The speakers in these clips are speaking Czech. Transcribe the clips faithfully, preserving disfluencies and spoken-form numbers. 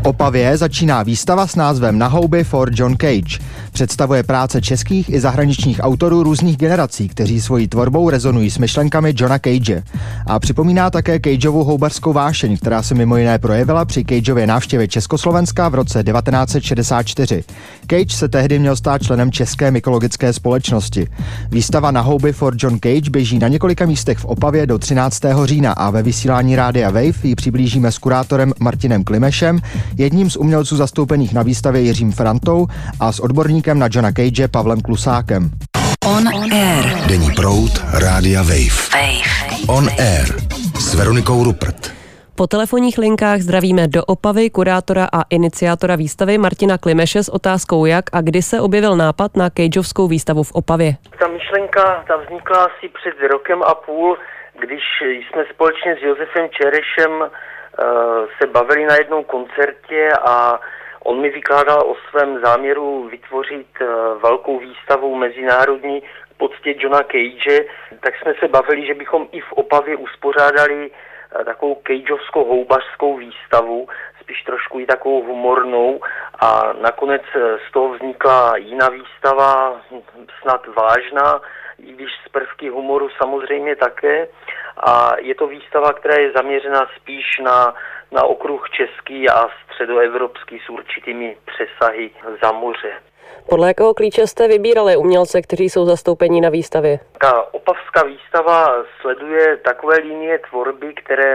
Opavě začíná výstava s názvem Na houby for John Cage. Představuje práce českých i zahraničních autorů různých generací, kteří svojí tvorbou rezonují s myšlenkami Johna Cage. A připomíná také Cageovu houbařskou vášeň, která se mimo jiné projevila při Cageově návštěvě Československa v roce devatenáct set šedesát čtyři. Cage se tehdy měl stát členem České mykologické společnosti. Výstava Na houby for John Cage běží na několika místech v Opavě do třináctého října a ve vysílání Rádia Wave ji přiblížíme s kurátorem Martinem Klimešem, jedním z umělců zastoupených na výstavě Jiřím Frantou a s odborníkem na Johna Cage Pavlem Klusákem. On Air. Denní proud Rádia Wave. Wave. On Air s Veronikou Rupert. Po telefonních linkách zdravíme do Opavy kurátora a iniciátora výstavy Martina Klimeše s otázkou, jak a kdy se objevil nápad na Cageovskou výstavu v Opavě. Ta myšlenka ta vznikla asi před rokem a půl, když jsme společně s Josefem Čerešem uh, se bavili na jednom koncertě a on mi vykládal o svém záměru vytvořit uh, velkou výstavu mezinárodní v poctě Johna Cage. Tak jsme se bavili, že bychom i v Opavě uspořádali takovou cageovskou houbařskou výstavu, spíš trošku i takovou humornou, a nakonec z toho vznikla jiná výstava, snad vážná, i když z prvky humoru samozřejmě také, a je to výstava, která je zaměřena spíš na, na okruh český a středoevropský s určitými přesahy za moře. Podle jakého klíče jste vybírali umělce, kteří jsou zastoupení na výstavě? Ta opavská výstava sleduje takové linie tvorby, které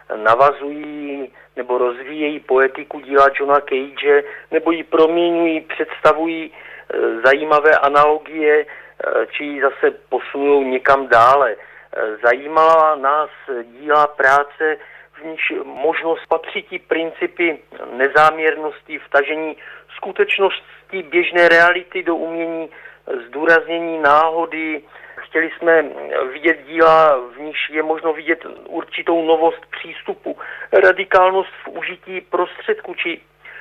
navazují nebo rozvíjejí poetiku díla Johna Cage, nebo ji proměňují, představují zajímavé analogie, či zase posunují někam dále. Zajímala nás díla práce, v níž možnost patřití principy nezáměrnosti, vtažení skutečnosti běžné reality do umění, zdůraznění náhody. Chtěli jsme vidět díla, v níž je možno vidět určitou novost přístupu, radikálnost v užití prostředku, či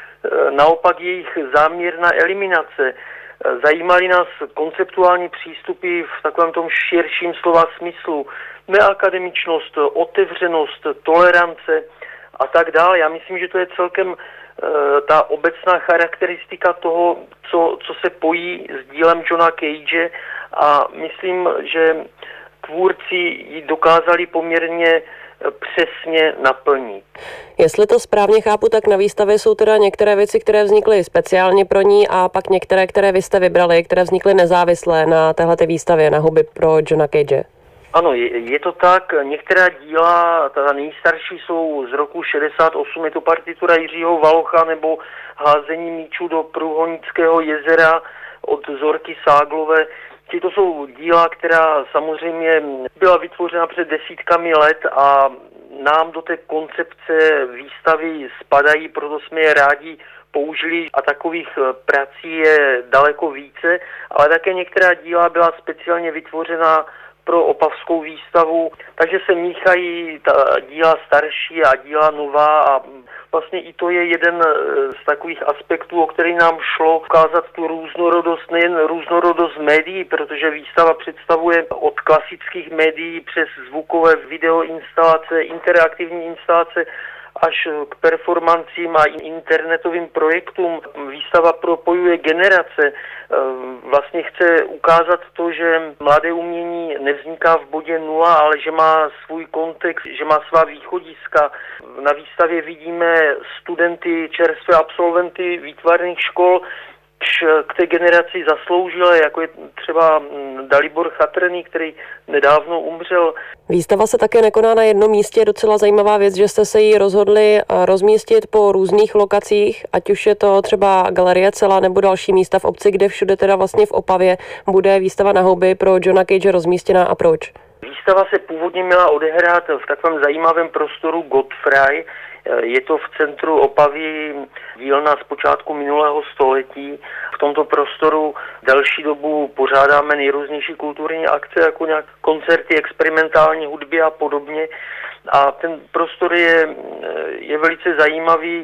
naopak jejich záměrná eliminace. Zajímaly nás konceptuální přístupy v takovém tom širším slova smyslu, neakademičnost, otevřenost, tolerance a tak dále. Já myslím, že to je celkem uh, ta obecná charakteristika toho, co, co se pojí s dílem Johna Cage, a myslím, že tvůrci ji dokázali poměrně přesně naplnit. Jestli to správně chápu, tak na výstavě jsou teda některé věci, které vznikly speciálně pro ní, a pak některé, které vy jste vybrali, které vznikly nezávisle na téhleté výstavě Na houby pro Johna Cage. Ano, je, je to tak. Některá díla, ta nejstarší, jsou z roku šedesát osm, je to partitura Jiřího Valocha nebo Házení míčů do Průhonického jezera od Zorky Ságlové. To jsou díla, která samozřejmě byla vytvořena před desítkami let a nám do té koncepce výstavy spadají, proto jsme je rádi použili, a takových prací je daleko více, ale také některá díla byla speciálně vytvořena pro opavskou výstavu, takže se míchají ta díla starší a díla nová, a vlastně i to je jeden z takových aspektů, o který nám šlo ukázat tu různorodost, nejen různorodost médií, protože výstava představuje od klasických médií přes zvukové videoinstalace, interaktivní instalace až k performancím a internetovým projektům. Výstava propojuje generace. Vlastně chce ukázat to, že mladé umění nevzniká v bodě nula, ale že má svůj kontext, že má svá východiska. Na výstavě vidíme studenty, čerstvé absolventy výtvarných škol, k té generaci zasloužile, jako je třeba Dalibor Chatrný, který nedávno umřel. Výstava se také nekoná na jednom místě. Je docela zajímavá věc, že jste se ji rozhodli rozmístit po různých lokacích, ať už je to třeba Galerie Cela nebo další místa v obci, kde všude teda vlastně v Opavě bude výstava Na houby pro Johna Cage rozmístěná, a proč? Výstava se původně měla odehrát v takovém zajímavém prostoru Godfrey. Je to v centru Opavy, dílna z počátku minulého století. V tomto prostoru delší dobu pořádáme nejrůznější kulturní akce, jako nějak koncerty, experimentální hudby a podobně. A ten prostor je, je velice zajímavý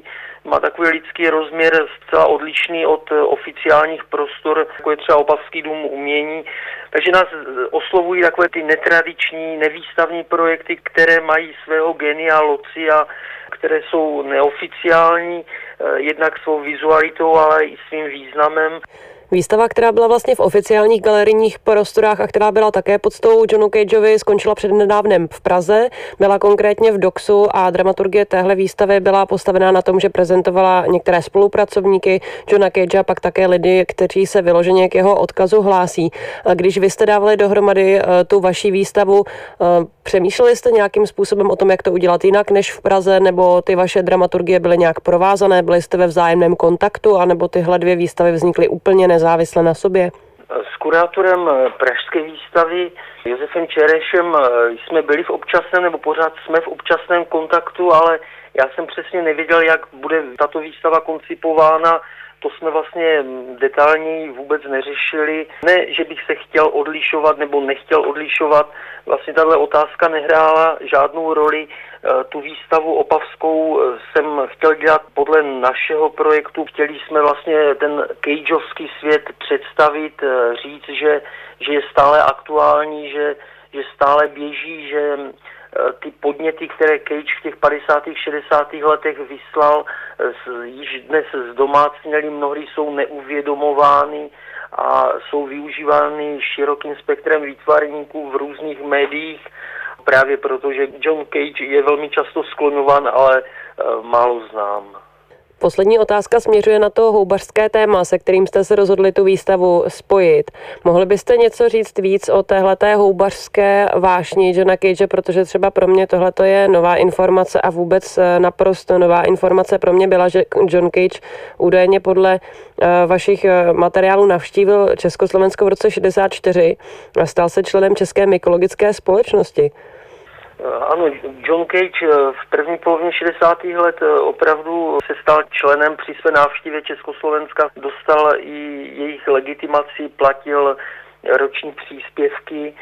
má takový lidský rozměr zcela odlišný od oficiálních prostor, jako je třeba Opavský dům umění. Takže nás oslovují takové ty netradiční, nevýstavní projekty, které mají svého genia loci a které jsou neoficiální, jednak svou vizualitou, ale i svým významem. Výstava, která byla vlastně v oficiálních galerijních prostorách a která byla také podstou Johnu Cageovi, skončila přednedávnem v Praze. Byla konkrétně v Doxu a dramaturgie téhle výstavy byla postavená na tom, že prezentovala některé spolupracovníky Johna Cage a pak také lidi, kteří se vyloženě k jeho odkazu hlásí. Když vy jste dávali dohromady tu vaši výstavu, přemýšleli jste nějakým způsobem o tom, jak to udělat jinak než v Praze, nebo ty vaše dramaturgie byly nějak provázané, byli jste ve vzájemném kontaktu, anebo tyhle dvě výstavy vznikly úplně nezávisle na sobě? S kurátorem pražské výstavy Josefem Čerešem jsme byli v občasném, nebo pořád jsme v občasném kontaktu, ale já jsem přesně nevěděl, jak bude tato výstava koncipována. To jsme vlastně detailněji vůbec neřešili. Ne, že bych se chtěl odlišovat nebo nechtěl odlišovat. Vlastně tahle otázka nehrála žádnou roli. Tu výstavu opavskou jsem chtěl dělat podle našeho projektu. Chtěli jsme vlastně ten cageovský svět představit, říct, že, že je stále aktuální, že, že stále běží, že ty podněty, které Cage v těch padesátých šedesátých letech vyslal, již dnes zdomácněly, mnohdy jsou neuvědomovány a jsou využívány širokým spektrem výtvarníků v různých médiích, právě proto, že John Cage je velmi často skloňován, ale málo znám. Poslední otázka směřuje na to houbařské téma, se kterým jste se rozhodli tu výstavu spojit. Mohli byste něco říct víc o téhleté houbařské vášni Johna Cage, protože třeba pro mě tohleto je nová informace a vůbec naprosto nová informace pro mě byla, že John Cage údajně podle vašich materiálů navštívil Československo v roce šedesát čtyři a stal se členem České mykologické společnosti. Ano, John Cage v první polovině šedesátých let opravdu se stal členem při své návštěvě Československa, dostal i jejich legitimaci, platil roční příspěvky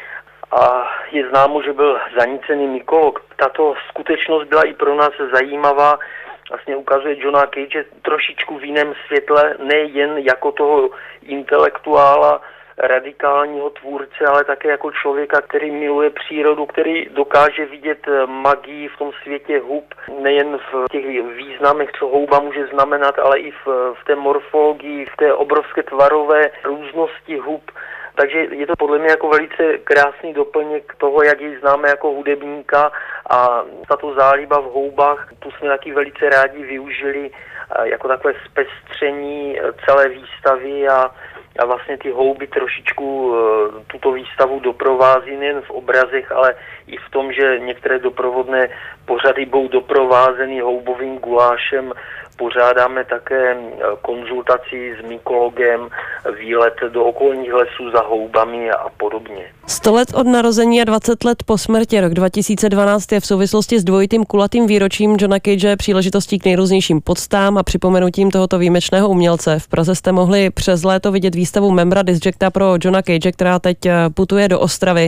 a je známo, že byl zanícený mykolog. Tato skutečnost byla i pro nás zajímavá, vlastně ukazuje Johna Cage trošičku v jiném světle, nejen jako toho intelektuála, radikálního tvůrce, ale také jako člověka, který miluje přírodu, který dokáže vidět magii v tom světě hub, nejen v těch významech, co houba může znamenat, ale i v, v té morfologii, v té obrovské tvarové různosti hub. Takže je to podle mě jako velice krásný doplněk toho, jak ji známe jako hudebníka, a tato záliba v houbách, tu jsme taky velice rádi využili jako takové zpestření celé výstavy a A vlastně ty houby trošičku tuto výstavu doprovází nejen v obrazech, ale i v tom, že některé doprovodné pořady budou doprovázeny houbovým gulášem. Pořádáme také konzultaci s mykologem, výlet do okolních lesů za houbami a podobně. sto let od narození a dvacet let po smrti. Rok dva tisíce dvanáct je v souvislosti s dvojitým kulatým výročím Johna Cage příležitostí k nejrůznějším poctám a připomenutím tohoto výjimečného umělce. V Praze jste mohli přes léto vidět výstavu Membra Disjecta pro Johna Cage, která teď putuje do Ostravy.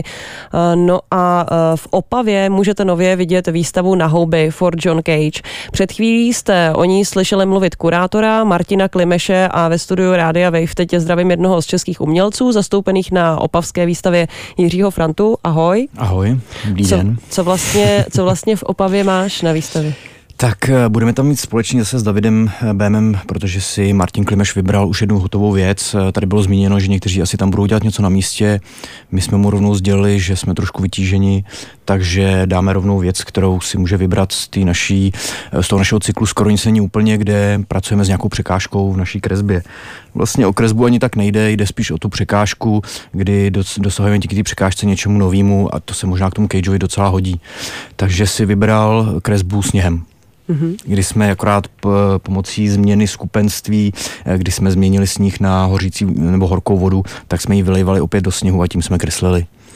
No a v Opavě můžete nově vidět výstavu Na houby for John Cage. Před chvílí jste o ní slyšeli mluvit kurátora Martina Klimeše a ve studiu Rádia Wave teď zdravím jednoho z českých umělců zastoupených na opavské výstavě Jiřího Frantu. Ahoj. Ahoj, dobrý co, den. Co vlastně, co vlastně v Opavě máš na výstavě? Tak budeme tam mít společně zase s Davidem Bémem, protože si Martin Klimeš vybral už jednu hotovou věc. Tady bylo zmíněno, že někteří asi tam budou dělat něco na místě. My jsme mu rovnou sdělili, že jsme trošku vytíženi, takže dáme rovnou věc, kterou si může vybrat z, tý naší, z toho našeho cyklu Skoro nic není úplně, kde pracujeme s nějakou překážkou v naší kresbě. Vlastně o kresbu ani tak nejde, jde spíš o tu překážku, kdy dosahujeme díky té překážce něčemu novému a to se možná k tomu Cageovi docela hodí. Takže si vybral kresbu sněhem. Mm-hmm. Kdy jsme akorát p- pomocí změny skupenství, kdy jsme změnili sníh na hořící nebo horkou vodu, tak jsme ji vylejvali opět do sněhu a tím jsme kreslili.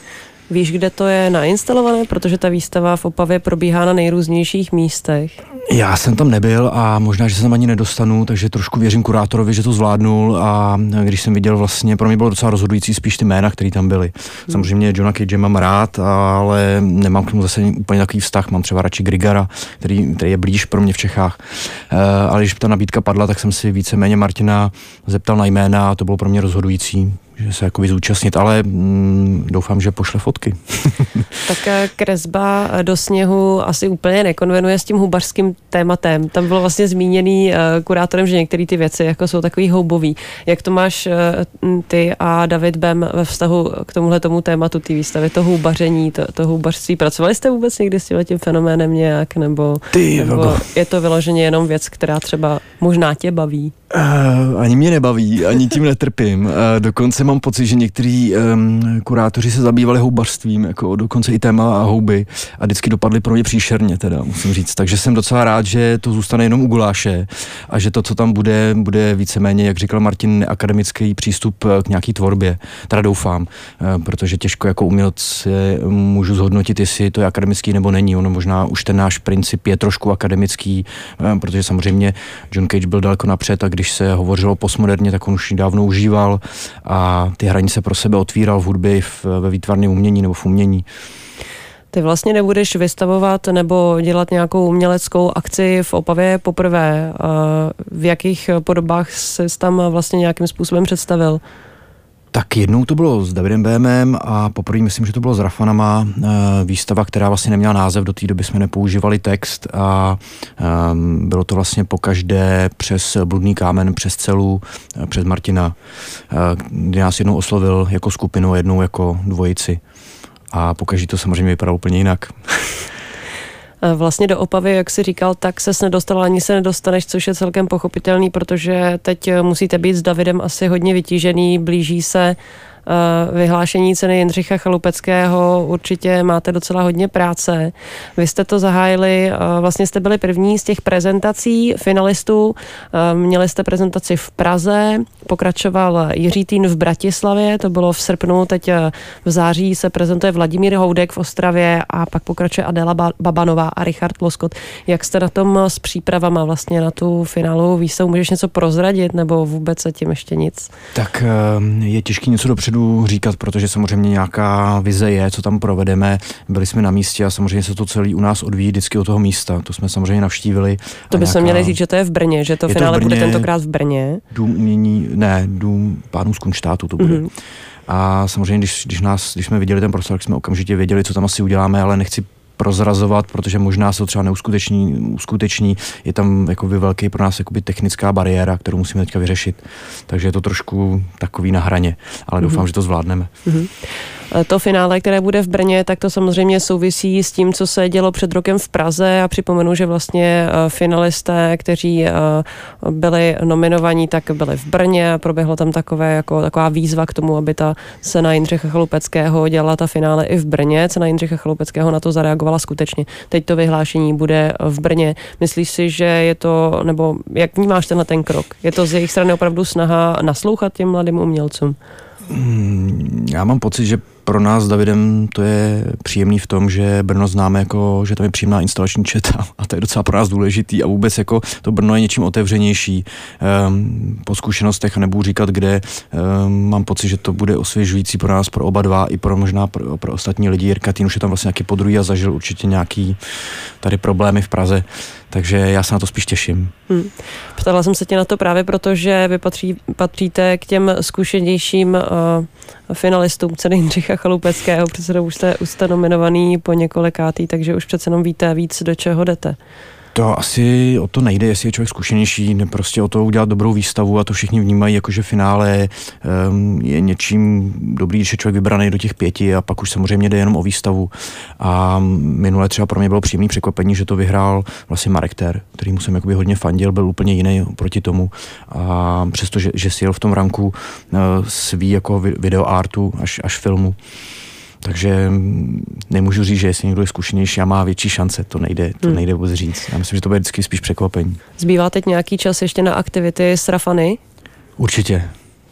Víš, kde to je nainstalované, protože ta výstava v Opavě probíhá na nejrůznějších místech? Já jsem tam nebyl a možná, že se tam ani nedostanu, takže trošku věřím kurátorovi, že to zvládnul a když jsem viděl vlastně, pro mě bylo docela rozhodující spíš ty jména, které tam byly. Hmm. Samozřejmě Johna Cage mám rád, ale nemám k tomu zase úplně takový vztah, mám třeba radši Grigara, který, který je blíž pro mě v Čechách. E, ale když ta nabídka padla, tak jsem si víceméně Martina zeptal na jména a to bylo pro mě rozhodující, že se jakoby zúčastnit, ale mm, doufám, že pošle fotky. Tak kresba do sněhu asi úplně nekonvenuje s tím hubařským tématem. Tam bylo vlastně zmíněný uh, kurátorem, že některé ty věci jako jsou takový houbový. Jak to máš uh, ty a David Bem ve vztahu k tomuhle tomu tématu té výstavy, to houbaření, to, to houbařství? Pracovali jste vůbec někdy s tím fenoménem nějak, nebo, ty, nebo je to vyloženě jenom věc, která třeba možná tě baví? Uh, ani mě nebaví, ani tím netrpím. Uh, dokonce mám pocit, že některý um, kurátoři se zabývali houbařstvím, jako dokonce i téma houby a vždycky dopadly pro mě příšerně, teda musím říct. Takže jsem docela rád, že to zůstane jenom u guláše a že to, co tam bude, bude víceméně, jak říkal Martin, akademický přístup k nějaký tvorbě. Teda doufám, uh, protože těžko jako umělec můžu zhodnotit, jestli to je akademický nebo není. Ono možná už ten náš princip je trošku akademický, uh, protože samozřejmě John Cage byl daleko napřed a když se hovořilo postmoderně, tak on už dávno užíval a ty hranice pro sebe otvíral v hudbě, v, ve výtvarném umění nebo v umění. Ty vlastně nebudeš vystavovat nebo dělat nějakou uměleckou akci v Opavě poprvé. V jakých podobách ses tam vlastně nějakým způsobem představil? Tak jednou to bylo s Davidem Bémem a poprvé myslím, že to bylo s Rafanama, výstava, která vlastně neměla název, do té doby jsme nepoužívali text a bylo to vlastně pokaždé přes Bludný kámen, přes Celu, přes Martina, kdy nás jednou oslovil jako skupinu, jednou jako dvojici a pokaždé to samozřejmě vypadalo úplně jinak. Vlastně do Opavy, jak jsi říkal, tak ses nedostal, ani se nedostaneš, což je celkem pochopitelný, protože teď musíte být s Davidem asi hodně vytížený, blíží se vyhlášení ceny Jindřicha Chalupeckého, určitě máte docela hodně práce. Vy jste to zahájili, vlastně jste byli první z těch prezentací finalistů, měli jste prezentaci v Praze, pokračoval Jiří Týn v Bratislavě, to bylo v srpnu, teď v září se prezentuje Vladimír Houdek v Ostravě a pak pokračuje Adéla Babanová a Richard Loskot. Jak jste na tom s přípravama vlastně na tu finálovou výstavu? Můžeš něco prozradit nebo vůbec zatím ještě nic? Tak je těžký něco dopředu říkat, protože samozřejmě nějaká vize je, co tam provedeme. Byli jsme na místě a samozřejmě se to celý u nás odvíjí vždycky od toho místa. To jsme samozřejmě navštívili. To bychom nějaká... měli říct, že to je v Brně, že to finále bude tentokrát v Brně. Dům umění, ne, dům pánů z Kunštátu to bude. Mm-hmm. A samozřejmě, když, když, nás, když jsme viděli ten prostor, tak jsme okamžitě věděli, co tam asi uděláme, ale nechci prozrazovat, protože možná se to třeba neuskuteční, uskuteční, je tam jakoby velký pro nás jakoby technická bariéra, kterou musíme teďka vyřešit. Takže je to trošku takový na hraně, ale doufám, mm-hmm. že to zvládneme. Mm-hmm. To finále, které bude v Brně, tak to samozřejmě souvisí s tím, co se dělo před rokem v Praze a připomenu, že vlastně finalisté, kteří byli nominovaní, tak byli v Brně a proběhlo tam takové, jako, taková výzva k tomu, aby ta cena Jindřicha Chalupeckého dělala ta finále i v Brně. Cena Jindřicha Chalupeckého na to zareagovala skutečně. Teď to vyhlášení bude v Brně. Myslíš si, že je to, nebo jak vnímáš tenhle ten krok? Je to z jejich strany opravdu snaha naslouchat těm mladým umělcům? Já mám pocit, že pro nás s Davidem to je příjemný v tom, že Brno známe jako, že tam je příjemná instalační četa a to je docela pro nás důležitý a vůbec jako to Brno je něčím otevřenější. Um, po zkušenostech a nebudu říkat kde, um, mám pocit, že to bude osvěžující pro nás, pro oba dva i pro možná pro, pro ostatní lidi. Jirka Týn už je tam vlastně nějaký podruhý a zažil určitě nějaký tady problémy v Praze, takže já se na to spíš těším. Hmm. Ptala jsem se tě na to právě proto, že vy patří, patříte k těm zkušenějším uh, finalistům ceny Jindřicha Chalupeckého, přece už jste, už jste nominovaný po několikátý, takže už přece jenom víte víc, do čeho jdete. To asi o to nejde, jestli je člověk zkušenější, prostě o to udělat dobrou výstavu a to všichni vnímají, jakože finále um, je něčím dobrý, když je člověk vybraný do těch pěti a pak už samozřejmě jde jenom o výstavu. A minule třeba pro mě bylo příjemné překvapení, že to vyhrál vlastně Marek Ter, kterýmu jsem jakoby hodně fandil, byl úplně jiný proti tomu a přesto, že, že si jel v tom ranku uh, svý jako videoartu až, až filmu. Takže nemůžu říct, že jestli někdo je zkušenější a má větší šance, to nejde, to nejde vůbec říct. Já myslím, že to bude vždycky spíš překvapení. Zbývá teď nějaký čas ještě na aktivity s Rafany? Určitě.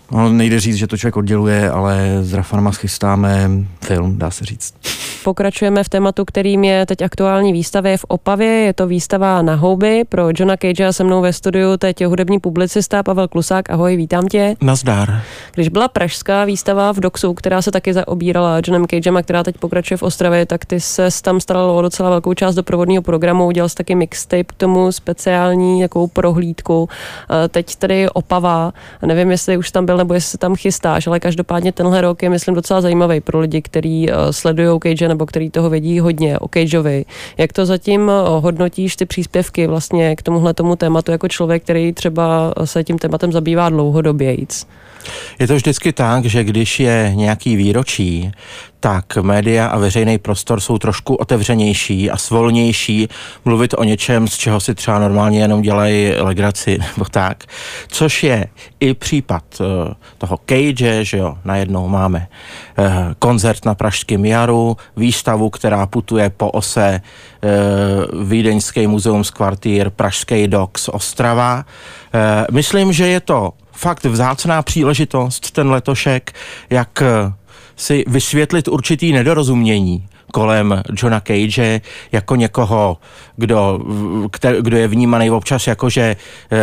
No, nejde říct, že to člověk odděluje, ale s Rafanama chystáme film, dá se říct. Pokračujeme v tématu, kterým je teď aktuální výstavě v Opavě. Je to výstava Na houby pro Johna Cage a se mnou ve studiu teď hudební publicista Pavel Klusák. Ahoj, vítám tě. Nazdar. Když byla pražská výstava v Doxu, která se taky zaobírala Johnem Cagem a která teď pokračuje v Ostravě, tak ty se tam staral o docela velkou část doprovodného programu. Udělal jsi taky mixtape k tomu, speciální takovou prohlídku. Teď tady Opava. Nevím, jestli už tam byl nebo jestli se tam chystáš, ale každopádně tenhle rok je, myslím, docela zajímavý pro lidi, kteří sledují Cage nebo který toho vědí hodně o Cageovi. Jak to zatím hodnotíš ty příspěvky vlastně k tomuhle tomu tématu jako člověk, který třeba se tím tématem zabývá dlouhodobějíc? Je to vždycky tak, že když je nějaký výročí, tak média a veřejný prostor jsou trošku otevřenější a svolnější mluvit o něčem, z čeho si třeba normálně jenom dělají legraci nebo tak. Což je i případ uh, toho Cage, že jo, najednou máme uh, koncert na Pražském jaru, výstavu, která putuje po ose uh, Vídeňský muzeum Skvartýr, Pražský Dox, Ostrava. Uh, myslím, že je to fakt vzácná příležitost, ten letošek, jak si vysvětlit určitý nedorozumění kolem Johna Cage jako někoho, kdo, kter, kdo je vnímaný občas jako, že eh,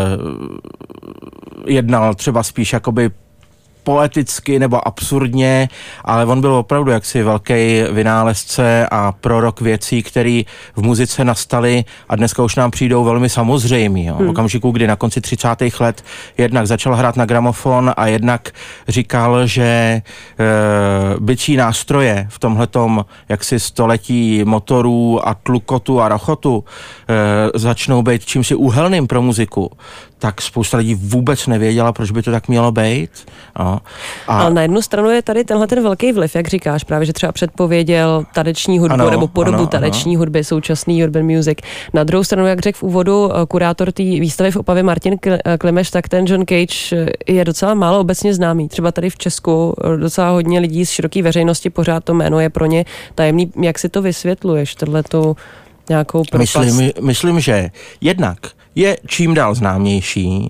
jednal třeba spíš jakoby poeticky nebo absurdně, ale on byl opravdu jaksi velký vynálezce a prorok věcí, které v muzice nastaly a dneska už nám přijdou velmi samozřejmý. Jo. V okamžiku, kdy na konci třicátých let jednak začal hrát na gramofon a jednak říkal, že e, byčí nástroje v tomhletom jaksi století motorů a tlukotu a rochotu e, začnou být čímsi úhelným pro muziku, tak spousta lidí vůbec nevěděla, proč by to tak mělo být. No. A ale na jednu stranu je tady tenhle ten velký vliv, jak říkáš, právě, že třeba předpověděl taneční hudbu ano, nebo podobu ano, taneční ano. hudby, současný urban music. Na druhou stranu, jak řekl v úvodu kurátor té výstavy v Opavě Martin Klimeš, tak ten John Cage je docela málo obecně známý. Třeba tady v Česku docela hodně lidí z široké veřejnosti pořád to jméno je pro ně tajemný. Jak si to vysvětluješ, tohletu nějakou propast? Myslím, myslím, že jednak je čím dál známější,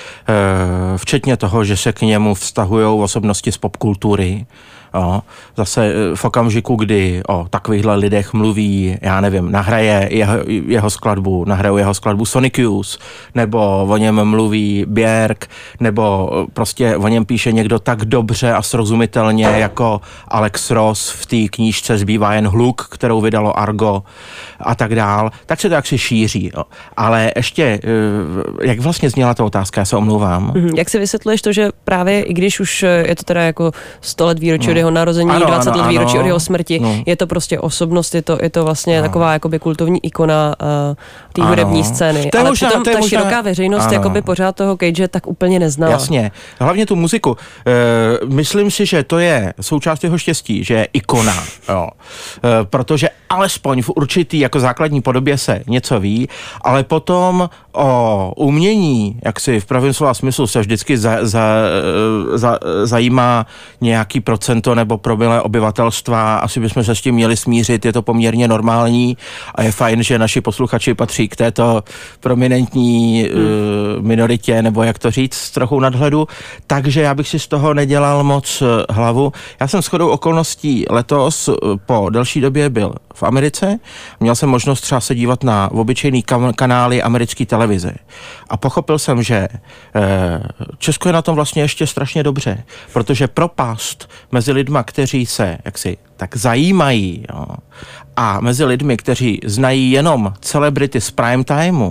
včetně toho, že se k němu vztahují osobnosti z popkultury. Jo. Zase v okamžiku, kdy o takovýchhle lidech mluví, já nevím, nahraje jeho, jeho skladbu, nahrajou jeho skladbu Sonic Youth, nebo o něm mluví Björk, nebo prostě o něm píše někdo tak dobře a srozumitelně jako Alex Ross v té knížce Zbývá jen hluk, kterou vydalo Argo a tak dál, tak se to jaksi šíří. Jo. Ale ještě, jak vlastně zněla ta otázka, já se omlouvám. Mm-hmm. Jak si vysvětluješ to, že právě i když už je to teda jako sto let výročí od jeho narození, ano, dvacet ano, let výročí ano. od jeho smrti, no. je to prostě osobnost, je to, je to vlastně ano. taková jakoby kultovní ikona uh, té hudební scény. Ale možná, přitom ta možná... široká veřejnost ano. jakoby pořád toho Cage tak úplně neznala. Jasně, hlavně tu muziku. E, myslím si, že to je součást jeho štěstí, že je ikona, jo. E, protože alespoň v určitý jako základní podobě se něco ví, ale potom o umění, jak si v pravém slova smyslu se vždycky za, za, za, zajímá nějaký procento nebo promile obyvatelstva, asi bychom se s tím měli smířit, je to poměrně normální a je fajn, že naši posluchači patří k této prominentní hmm. uh, minoritě, nebo jak to říct, s trochou nadhledu, takže já bych si z toho nedělal moc hlavu. Já jsem shodou okolností letos po delší době byl v Americe, měl jsem možnost třeba se dívat na obyčejný kam- kanály americké televize a pochopil jsem, že eh, Česko je na tom vlastně ještě strašně dobře, protože propast mezi lidma, kteří se jaksi tak zajímají, jo, a mezi lidmi, kteří znají jenom celebrity z prime timeu,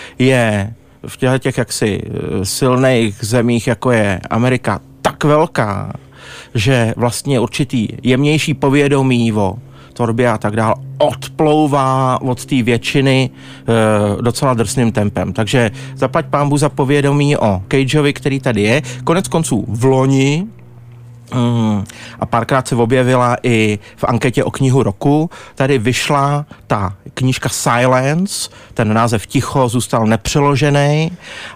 je v těchto těch jaksi silných zemích, jako je Amerika, tak velká, že vlastně určitý jemnější povědomí o tvorbě a tak dál odplouvá od té většiny e, docela drsným tempem. Takže zaplať pánbu za povědomí o Cageovi, který tady je. Konec konců v loni Mm. a párkrát se objevila i v anketě o knihu roku. Tady vyšla ta knížka Silence, ten název Ticho zůstal nepřeložený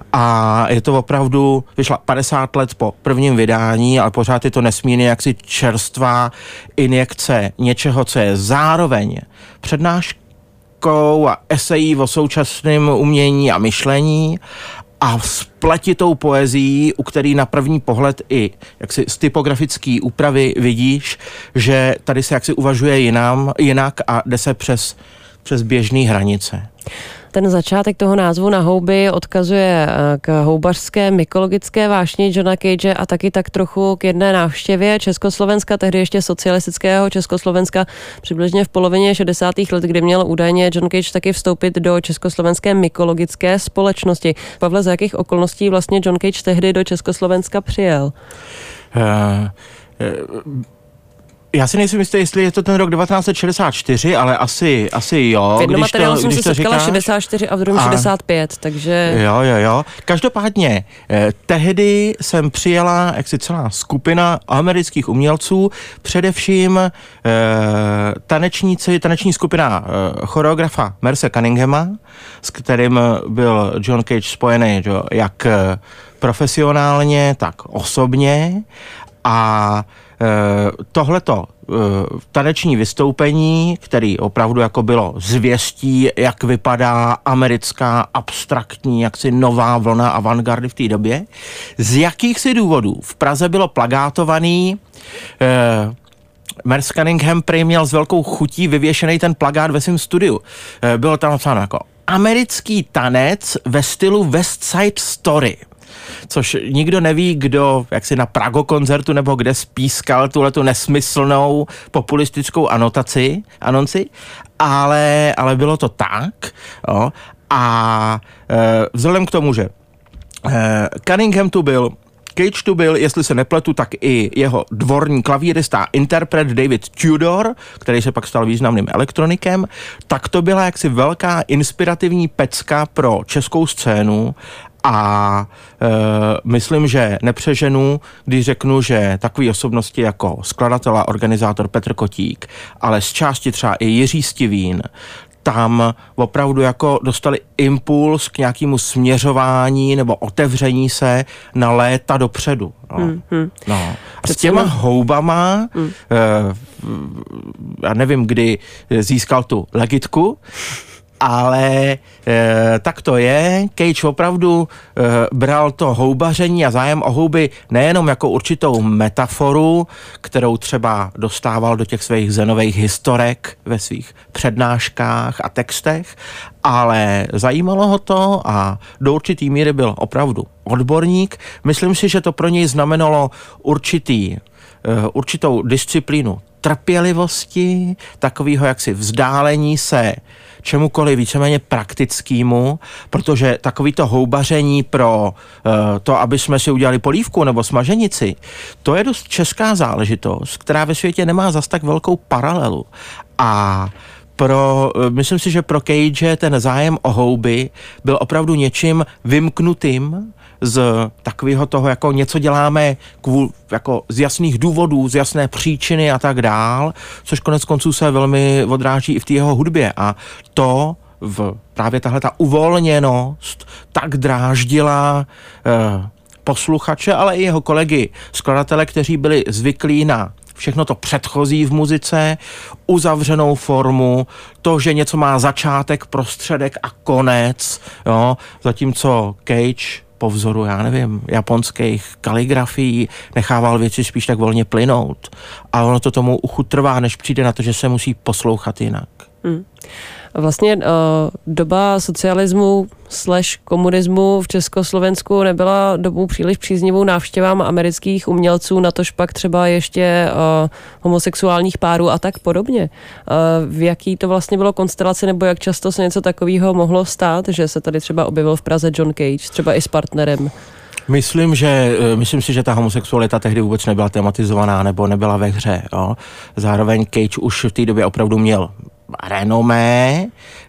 a je to opravdu, vyšla padesát let po prvním vydání, ale pořád je to nesmírně jaksi čerstvá injekce něčeho, co je zároveň přednáškou a esejí o současném umění a myšlení a spletitou poezií, u který na první pohled i jaksi z typografické úpravy vidíš, že tady se jaksi uvažuje jinam, jinak a jde se přes, přes běžné hranice. Ten začátek toho názvu Na houby odkazuje k houbařské mykologické vášni Johna Cage a taky tak trochu k jedné návštěvě Československa, tehdy ještě socialistického Československa, přibližně v polovině šedesátých let, kdy měl údajně John Cage taky vstoupit do Československé mykologické společnosti. Pavle, za jakých okolností vlastně John Cage tehdy do Československa přijel? Uh, uh... Já si nejsem jistý, jestli je to ten rok devatenáct set šedesát čtyři, ale asi, asi jo. V jednom když materiálu to, jsem když se to setkala říkáš. šedesát čtyři a v druhém šedesát pět, takže... Jo, jo, jo. Každopádně, eh, tehdy jsem přijela jaksi celá skupina amerických umělců, především eh, tanečníci, taneční skupina eh, choreografa Merce Cunninghama, s kterým byl John Cage spojený jo, jak eh, profesionálně, tak osobně. A tohleto taneční vystoupení, který opravdu jako bylo zvěstí, jak vypadá americká abstraktní, jaksi nová vlna avantgardy v té době, z jakýchsi důvodů v Praze bylo plagátovaný. eh, Merce Cunningham prý měl s velkou chutí vyvěšený ten plagát ve svém studiu. Eh, bylo tam napsáno jako americký tanec ve stylu West Side Story. Což nikdo neví, kdo jaksi na Prago koncertu nebo kde spískal tuhletu nesmyslnou populistickou anotaci, anonci, ale, ale bylo to tak. Jo. A e, vzhledem k tomu, že e, Cunningham tu byl, Cage tu byl, jestli se nepletu, tak i jeho dvorní klavírista, interpret David Tudor, který se pak stal významným elektronikem, tak to byla jaksi velká inspirativní pecka pro českou scénu. A e, myslím, že nepřeženu, když řeknu, že takové osobnosti jako skladatel a organizátor Petr Kotík, ale z části třeba i Jiří Stivín, tam opravdu jako dostali impuls k nějakému směřování nebo otevření se na léta dopředu. No. Hmm, hmm. No. A s těma houbama, hmm. e, já nevím, kdy získal tu legitku, ale e, tak to je. Cage opravdu e, bral to houbaření a zájem o houby nejenom jako určitou metaforu, kterou třeba dostával do těch svých zenových historek ve svých přednáškách a textech, ale zajímalo ho to a do určitý míry byl opravdu odborník. Myslím si, že to pro něj znamenalo určitý, e, určitou disciplínu trpělivosti, takového jaksi vzdálení se čemukoliv víceméně praktickému, protože takovýto houbaření pro uh, to, aby jsme si udělali polívku nebo smaženici, to je dost česká záležitost, která ve světě nemá zas tak velkou paralelu. A pro, myslím si, že pro Cage ten zájem o houby byl opravdu něčím vymknutým z takového toho, jako něco děláme kvůl, jako z jasných důvodů, z jasné příčiny a tak dál, což konec konců se velmi odráží i v té jeho hudbě. A to v právě tahle ta uvolněnost tak dráždila eh, posluchače, ale i jeho kolegy, skladatele, kteří byli zvyklí na všechno to předchozí v muzice, uzavřenou formu, to, že něco má začátek, prostředek a konec, jo, zatímco Cage po vzoru, já nevím, japonských kaligrafií nechával věci spíš tak volně plynout. A ono to tomu uchu trvá, než přijde na to, že se musí poslouchat jinak. Hmm. Vlastně uh, doba socialismu slash komunismu v Československu nebyla dobou příliš příznivou návštěvám amerických umělců, natož pak třeba ještě uh, homosexuálních párů a tak podobně. Uh, v jaký to vlastně bylo konstelace, nebo jak často se něco takového mohlo stát, že se tady třeba objevil v Praze John Cage, třeba i s partnerem? Myslím, že, myslím si, že ta homosexualita tehdy vůbec nebyla tematizovaná nebo nebyla ve hře. Jo. Zároveň Cage už v té době opravdu měl renomé,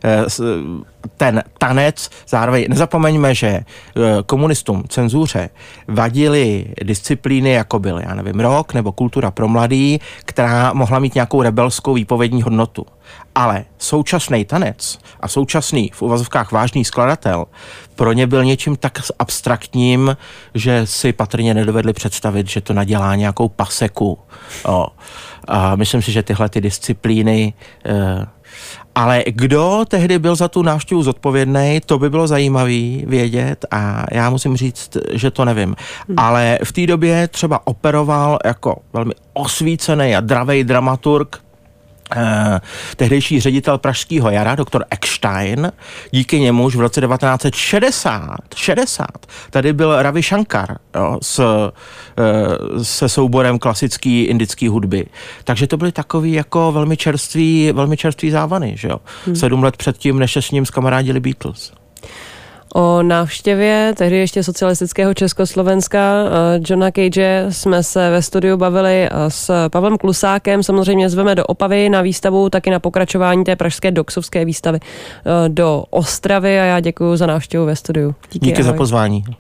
ten tanec, zároveň nezapomeňme, že komunistům, cenzuře vadily disciplíny, jako byl, já nevím, rock nebo kultura pro mladý, která mohla mít nějakou rebelskou výpovědní hodnotu. Ale současný tanec a současný v uvazovkách vážný skladatel pro ně byl něčím tak abstraktním, že si patrně nedovedli představit, že to nadělá nějakou paseku. O. A myslím si, že tyhle ty disciplíny e, Ale kdo tehdy byl za tu návštěvu zodpovědný, to by bylo zajímavý vědět a já musím říct, že to nevím. Hmm. Ale v té době třeba operoval jako velmi osvícený a dravej dramaturg Eh, tehdejší ředitel Pražského jara, doktor Eckstein, díky němuž v roce devatenáct set šedesát tady byl Ravi Shankar, jo, s, eh, se souborem klasické indické hudby. Takže to byly takový jako velmi čerstvý, velmi čerstvý závany, že jo. Hmm. Sedm let předtím, než se s ním skamarádili Beatles. O návštěvě tehdy ještě socialistického Československa Johna Cage jsme se ve studiu bavili s Pavlem Klusákem. Samozřejmě zveme do Opavy na výstavu, taky na pokračování té pražské doxovské výstavy do Ostravy a já děkuji za návštěvu ve studiu. Díky, Díky za pozvání.